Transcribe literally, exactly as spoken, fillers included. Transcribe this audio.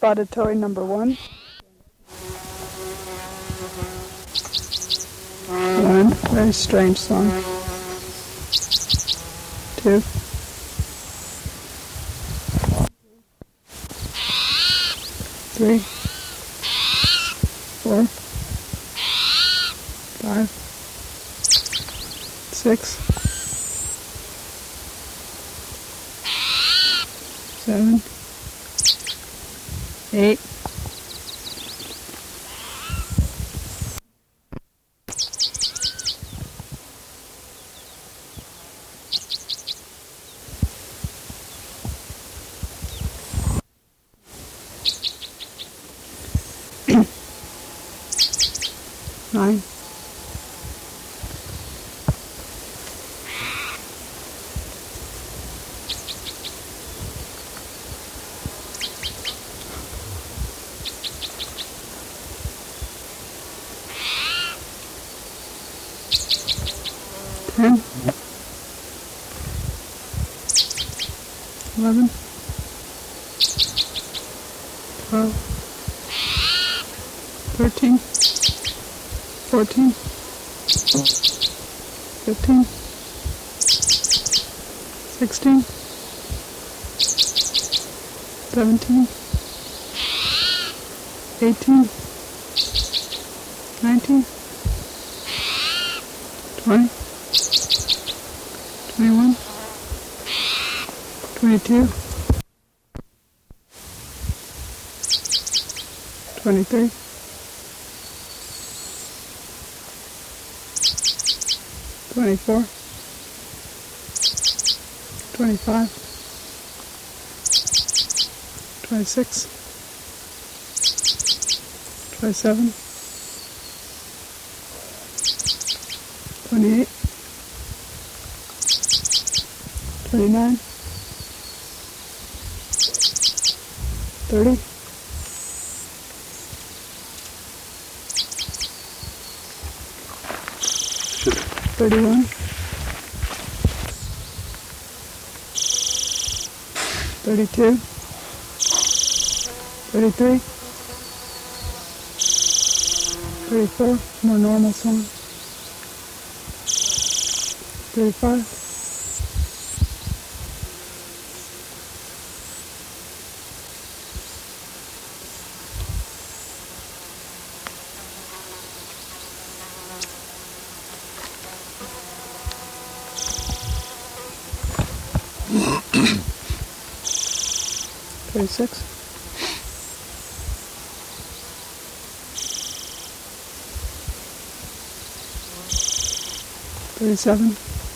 Spotted Toy number one. One, very strange song. Two. Three. Four. Five. Six. Seven. Eight. Nine. Ten. Eleven. Twelve. Thirteen. Fourteen. Fifteen. Sixteen. Seventeen. Eighteen. Nineteen. Twenty. Twenty-one. Twenty-two. Twenty-three. Twenty-four. Twenty-five. Twenty-six. Twenty-seven. Twenty-eight. Twenty-nine. Thirty. Thirty-one. Thirty-two. Thirty-three. Thirty-four. More normal song. Thirty-five. Thirty-six. Thirty-seven.